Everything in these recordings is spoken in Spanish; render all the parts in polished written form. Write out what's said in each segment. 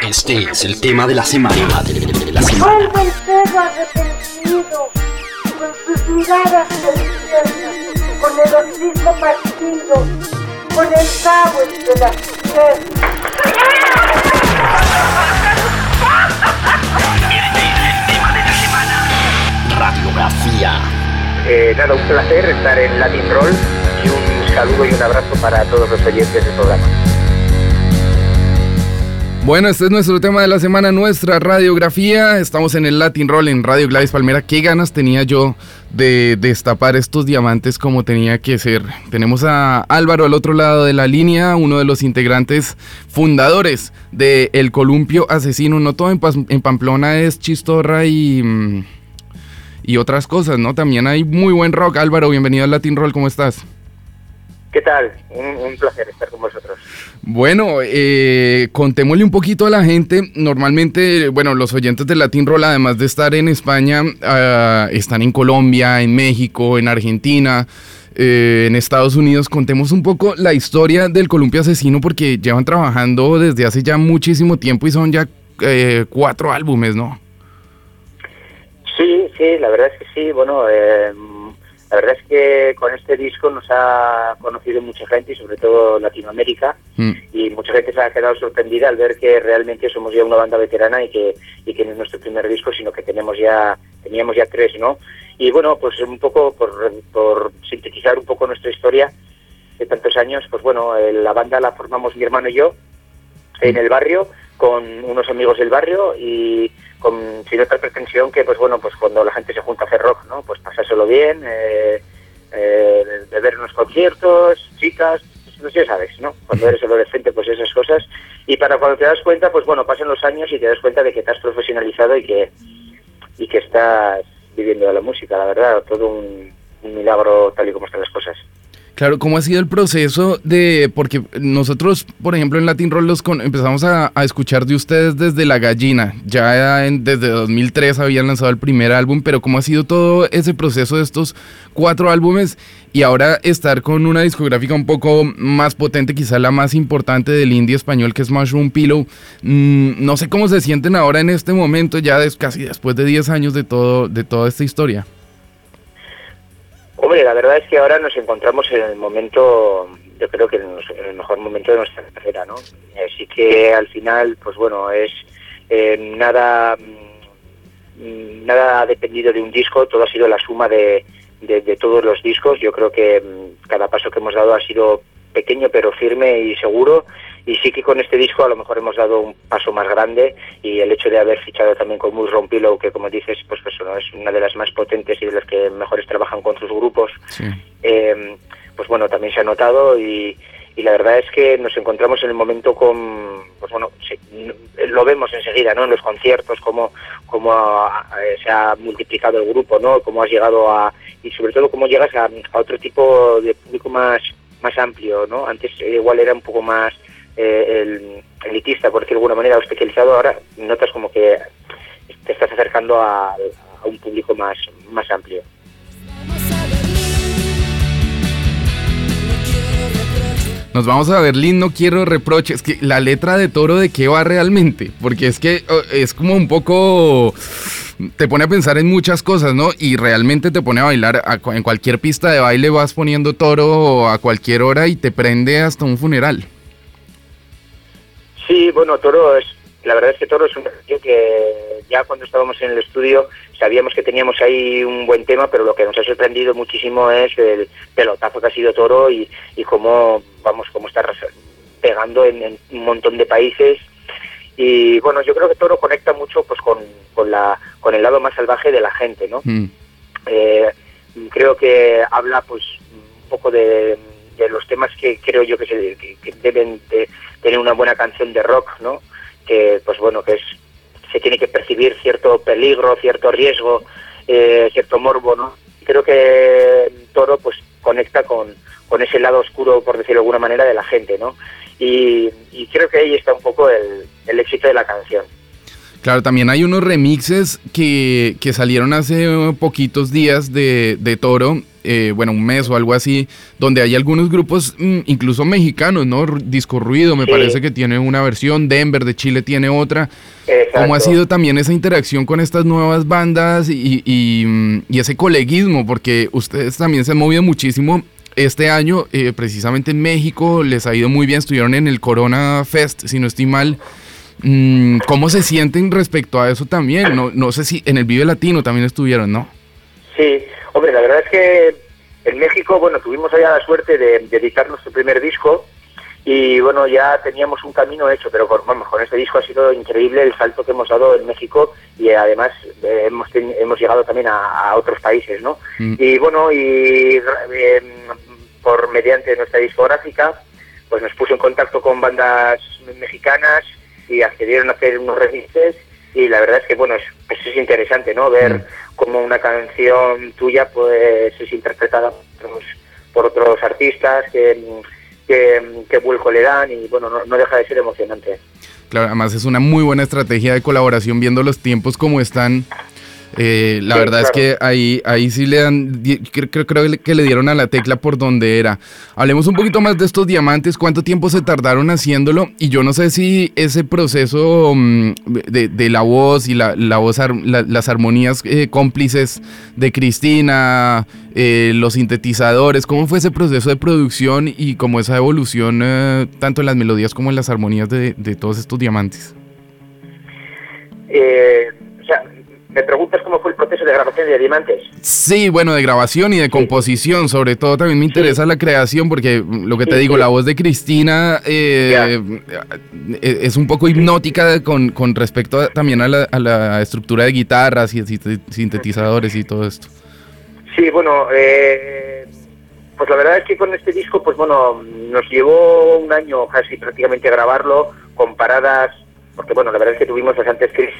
Este es el tema de la semana. Vuelve el perro arrepentido, con sus miradas deliciosas, con el hocico partido, con el cabo entre las piernas. Este es el tema de la semana. Radiografía. Nada, un placer estar en Latin Roll y un saludo y un abrazo para todos los oyentes del programa. Bueno, este es nuestro tema de la semana, nuestra radiografía. Estamos en el Latin Roll en Radio Gladys Palmera. Qué ganas tenía yo de destapar estos diamantes como tenía que ser. Tenemos a Álvaro al otro lado de la línea, uno de los integrantes fundadores de El Columpio Asesino. No todo en Pamplona es chistorra y otras cosas, ¿no? También hay muy buen rock. Álvaro, bienvenido al Latin Roll, ¿cómo estás? ¿Qué tal? Un placer estar con vosotros. Bueno, contémosle un poquito a la gente. Normalmente, bueno, los oyentes de Latin Roll, además de estar en España, están en Colombia, en México, en Argentina, en Estados Unidos. Contemos un poco la historia del Columpio Asesino, porque llevan trabajando desde hace ya muchísimo tiempo y son ya 4 álbumes, ¿no? Sí, la verdad es que sí. Bueno, la verdad es que con este disco nos ha conocido mucha gente y sobre todo Latinoamérica, y mucha gente se ha quedado sorprendida al ver que realmente somos ya una banda veterana y que no es nuestro primer disco, sino que teníamos ya 3, ¿no? Y bueno, pues un poco por sintetizar un poco nuestra historia de tantos años, pues bueno, la banda la formamos mi hermano y yo en el barrio con unos amigos del barrio y sin otra pretensión que, pues bueno, pues cuando la gente se junta a hacer rock, ¿no? Pues pasárselo bien, de ver unos conciertos, chicas, pues ya sabes, ¿no? Cuando eres adolescente, pues esas cosas. Y para cuando te das cuenta, pues bueno, pasan los años y te das cuenta de que te has profesionalizado y que estás viviendo de la música, la verdad. Todo un milagro tal y como están las cosas. Claro, ¿cómo ha sido el proceso porque nosotros, por ejemplo, en Latin Roll empezamos a escuchar de ustedes desde La Gallina, desde 2003 habían lanzado el primer álbum, pero ¿cómo ha sido todo ese proceso de estos 4 álbumes y ahora estar con una discográfica un poco más potente, quizá la más importante del indie español, que es Mushroom Pillow? No sé cómo se sienten ahora en este momento, ya casi después de 10 años de toda esta historia. Hombre, la verdad es que ahora nos encontramos en el momento, yo creo que en el mejor momento de nuestra carrera, ¿no? Así que al final, pues bueno, es nada ha dependido de un disco, todo ha sido la suma de todos los discos. Yo creo que cada paso que hemos dado ha sido pequeño pero firme y seguro, y sí que con este disco a lo mejor hemos dado un paso más grande, y el hecho de haber fichado también con Mushroom Pillow, que como dices, pues eso, ¿no? Es una de las más potentes y de las que mejores trabajan con sus grupos, sí. Pues bueno, también se ha notado, y la verdad es que nos encontramos en el momento pues bueno, lo vemos enseguida, ¿no? En los conciertos, cómo se ha multiplicado el grupo, ¿no? Cómo has llegado y sobre todo cómo llegas a otro tipo de público más amplio, ¿no? Antes igual era un poco más elitista, por decirlo de alguna manera, o especializado. Ahora notas como que te estás acercando a un público más amplio. Nos vamos a Berlín, no quiero reproches. Que la letra de Toro, ¿de qué va realmente? Porque es que es como un poco... te pone a pensar en muchas cosas, ¿no? Y realmente te pone a bailar. En cualquier pista de baile vas poniendo Toro a cualquier hora y te prende hasta un funeral. Sí, bueno, la verdad es que Toro es un canción que ya cuando estábamos en el estudio sabíamos que teníamos ahí un buen tema, pero lo que nos ha sorprendido muchísimo es el pelotazo que ha sido Toro y cómo está pegando en un montón de países. Y bueno, yo creo que Toro conecta mucho pues con el lado más salvaje de la gente, ¿no? Creo que habla pues un poco de los temas que creo yo que deben de tener una buena canción de rock, ¿no? Que pues bueno, se tiene que percibir cierto peligro, cierto riesgo, cierto morbo, ¿no? Creo que Toro pues conecta con ese lado oscuro, por decirlo de alguna manera, de la gente, ¿no? Y creo que ahí está un poco el éxito de la canción. Claro, también hay unos remixes que salieron hace poquitos días de Toro, bueno, un mes o algo así, donde hay algunos grupos incluso mexicanos, ¿no? Disco Ruido me parece que tiene una versión, Denver de Chile tiene otra. Exacto. ¿Cómo ha sido también esa interacción con estas nuevas bandas y ese coleguismo? Porque ustedes también se han movido muchísimo este año, precisamente en México, les ha ido muy bien, estuvieron en el Corona Fest, si no estoy mal. ¿Cómo se sienten respecto a eso también? No sé si en el Vive Latino también estuvieron, ¿no? Sí, hombre, la verdad es que en México, bueno, tuvimos allá la suerte de editar nuestro primer disco y bueno, ya teníamos un camino hecho, pero con este disco ha sido increíble el salto que hemos dado en México y además hemos llegado también a otros países, ¿no? Y bueno, por mediante nuestra discográfica, pues nos puso en contacto con bandas mexicanas y accedieron a hacer unos remixes y la verdad es que bueno, es interesante, ¿no? Ver cómo una canción tuya pues es interpretada por otros artistas que vuelco le dan y bueno, no deja de ser emocionante. Claro, además es una muy buena estrategia de colaboración viendo los tiempos como están. La verdad es que ahí sí le dan, creo que le dieron a la tecla por donde era. Hablemos un poquito más de estos diamantes, cuánto tiempo se tardaron haciéndolo y yo no sé si ese proceso de la voz y las armonías cómplices de Cristina, los sintetizadores, ¿cómo fue ese proceso de producción y cómo esa evolución tanto en las melodías como en las armonías de todos estos diamantes? ¿Me preguntas cómo fue el proceso de grabación de Diamantes? Sí, bueno, de grabación y de composición, sobre todo también me interesa la creación, porque lo que te digo, la voz de Cristina es un poco hipnótica con respecto también a la estructura de guitarras y sintetizadores y todo esto. Sí, bueno, pues la verdad es que con este disco, pues bueno, nos llevó un año casi prácticamente grabarlo, con paradas, porque bueno, la verdad es que tuvimos bastantes crisis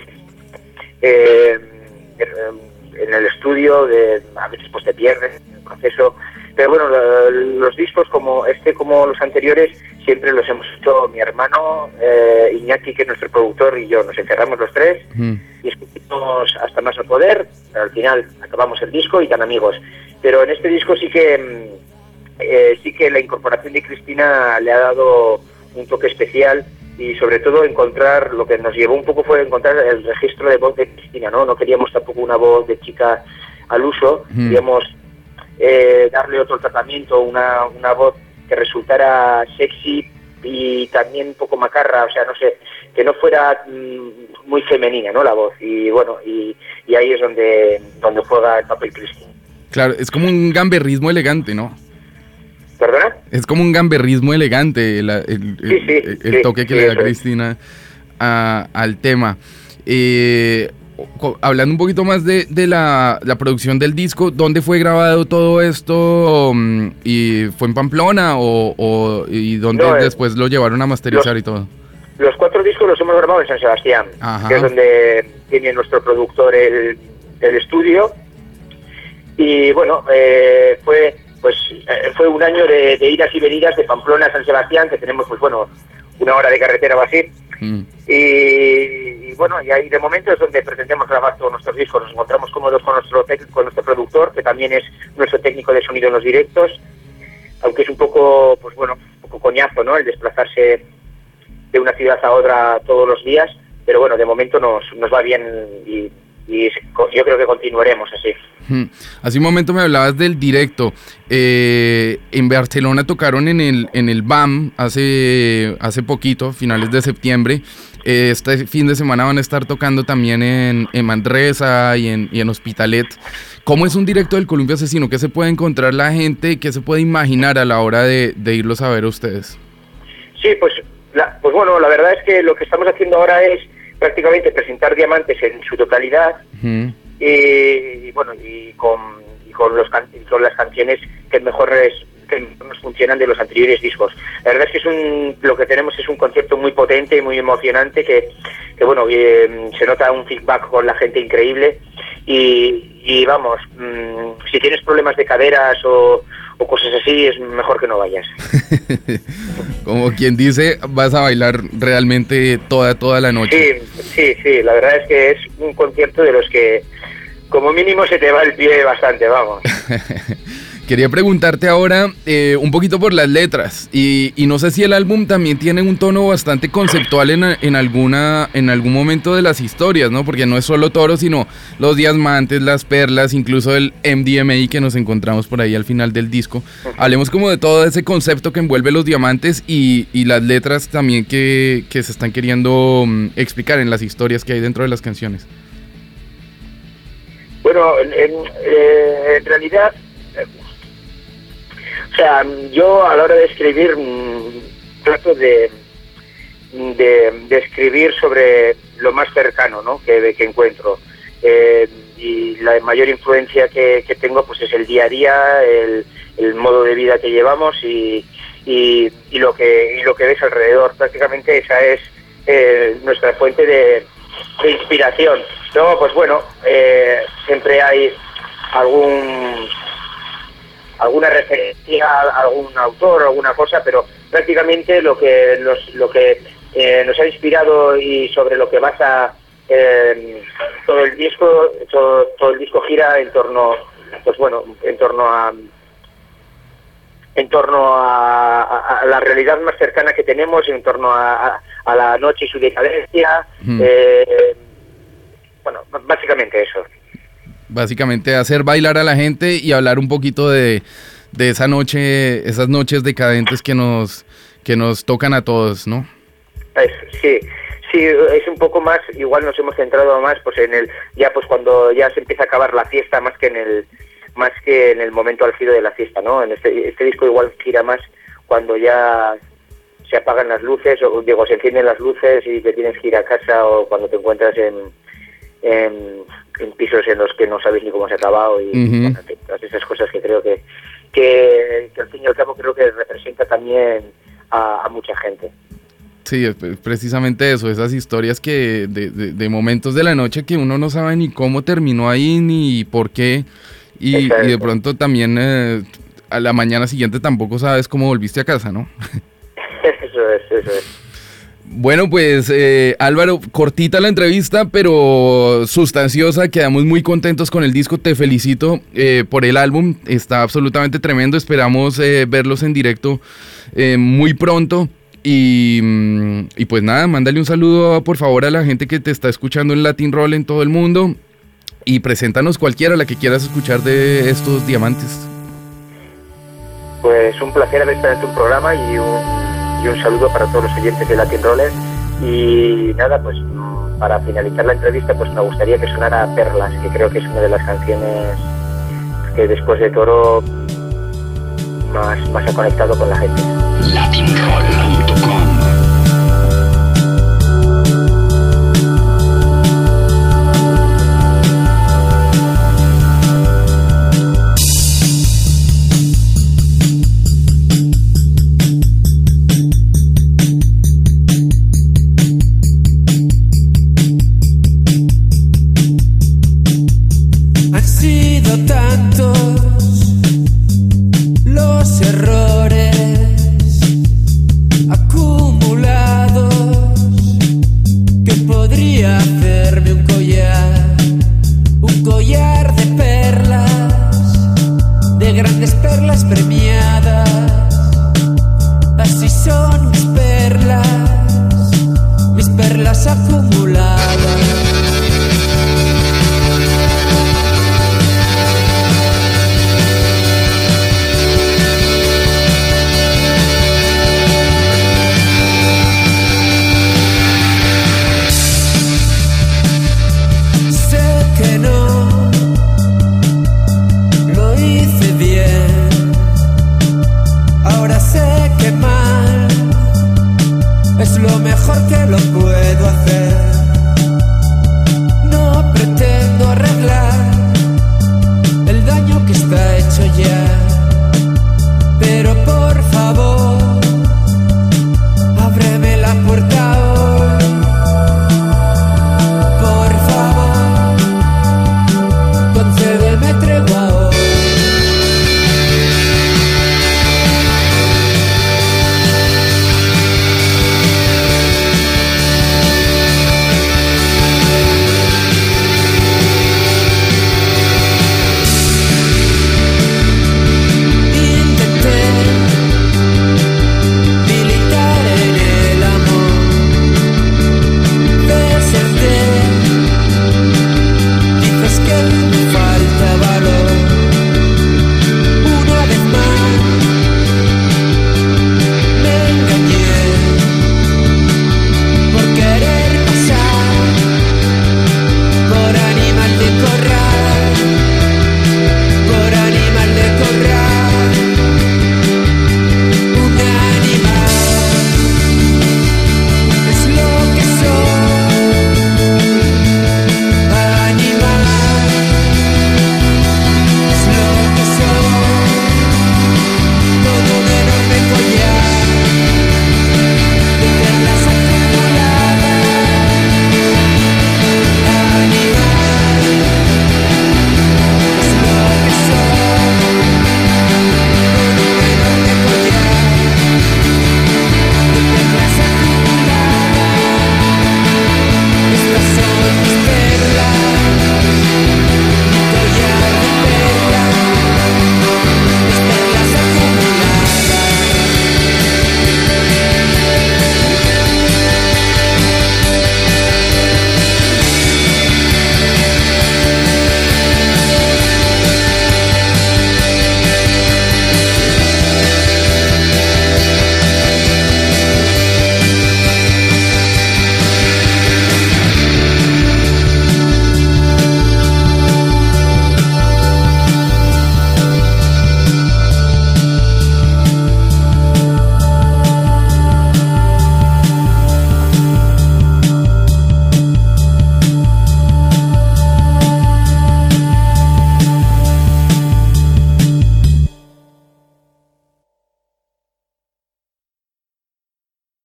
en el estudio, a veces pues te pierdes en el proceso, pero bueno, los discos como los anteriores siempre los hemos hecho mi hermano Iñaki, que es nuestro productor, y yo, nos encerramos los tres y escuchamos hasta más no poder, pero al final acabamos el disco y tan amigos. Pero en este disco sí que la incorporación de Cristina le ha dado un toque especial. Y sobre todo encontrar, lo que nos llevó un poco fue encontrar el registro de voz de Cristina, ¿no? No queríamos tampoco una voz de chica al uso, queríamos darle otro tratamiento, una voz que resultara sexy y también un poco macarra, o sea, no sé, que no fuera muy femenina, ¿no? La voz, y bueno, y ahí es donde juega el papel Cristina. Claro, es como un gamberrismo elegante, ¿no? ¿Perdona? Es como un gamberrismo elegante el toque que le da Cristina al tema. Hablando un poquito más de la producción del disco, ¿dónde fue grabado todo esto? ¿Y fue en Pamplona y dónde después lo llevaron a masterizar y todo? Los 4 discos los hemos grabado en San Sebastián, que es donde tiene nuestro productor el estudio. Y bueno, fue un año de idas y venidas de Pamplona a San Sebastián, que tenemos pues bueno, 1 hora de carretera o así. Y bueno, y ahí de momento es donde pretendemos grabar todos nuestros discos. Nos encontramos cómodos con nuestro productor, que también es nuestro técnico de sonido en los directos, aunque es un poco, pues bueno, un poco coñazo, ¿no? El desplazarse de una ciudad a otra todos los días, pero bueno, de momento nos va bien y yo creo que continuaremos así. Hace un momento me hablabas del directo. En Barcelona tocaron en el BAM hace poquito, finales de septiembre. Este fin de semana van a estar tocando también en Manresa y en Hospitalet. ¿Cómo es un directo del Columpio Asesino? ¿Qué se puede encontrar la gente? ¿Qué se puede imaginar a la hora de irlos a ver a ustedes? Sí, pues bueno, la verdad es que lo que estamos haciendo ahora es prácticamente presentar Diamantes en su totalidad. Y bueno, y con las canciones que mejor nos funcionan de los anteriores discos. La verdad es que lo que tenemos es un concierto muy potente y muy emocionante que bueno, se nota un feedback con la gente increíble y vamos, si tienes problemas de caderas o cosas así, es mejor que no vayas. Como quien dice, vas a bailar realmente toda la noche. Sí, la verdad es que es un concierto de los que como mínimo se te va el pie bastante, vamos. Quería preguntarte ahora un poquito por las letras y no sé si el álbum también tiene un tono bastante conceptual en algún momento de las historias, ¿no? Porque no es solo Toro, sino los diamantes, las perlas, incluso el MDMA que nos encontramos por ahí al final del disco. Hablemos como de todo ese concepto que envuelve los diamantes y las letras también que se están queriendo explicar en las historias que hay dentro de las canciones. Bueno, en realidad... O sea, yo a la hora de escribir trato de escribir sobre lo más cercano, ¿no? que encuentro. Y la mayor influencia que tengo pues es el día a día, el modo de vida que llevamos y lo que ves alrededor. Prácticamente esa es nuestra fuente de inspiración. Luego, pues bueno, siempre hay alguna referencia a algún autor o alguna cosa, pero prácticamente lo que nos ha inspirado y sobre lo que basa todo el disco gira en torno a la realidad más cercana que tenemos, en torno a la noche y su decadencia. Bueno, básicamente eso. Básicamente hacer bailar a la gente y hablar un poquito de esa noche, esas noches decadentes que nos tocan a todos, ¿no? Sí, es un poco más, igual nos hemos centrado más pues cuando ya se empieza a acabar la fiesta más que en el momento álgido de la fiesta, ¿no? En este disco igual gira más cuando ya se apagan las luces, se encienden las luces y te tienes que ir a casa, o cuando te encuentras en pisos en los que no sabes ni cómo se ha acabado y todas esas cosas que creo que al fin y al cabo creo que representa también a mucha gente. Sí, es precisamente eso, esas historias que de momentos de la noche que uno no sabe ni cómo terminó ahí ni por qué y de pronto también a la mañana siguiente tampoco sabes cómo volviste a casa, ¿no? Eso es. Bueno, pues Álvaro, cortita la entrevista, pero sustanciosa, quedamos muy contentos con el disco, te felicito por el álbum, está absolutamente tremendo, esperamos verlos en directo muy pronto y pues nada, mándale un saludo por favor a la gente que te está escuchando en Latin Roll en todo el mundo y preséntanos cualquiera, la que quieras escuchar de estos diamantes. Pues un placer haber estado en tu programa y un saludo para todos los oyentes de Latin Roller. Y nada, pues para finalizar la entrevista, pues me gustaría que sonara Perlas, que creo que es una de las canciones que después de Toro más ha conectado con la gente. latinroll.com Es lo mejor que lo puedo hacer.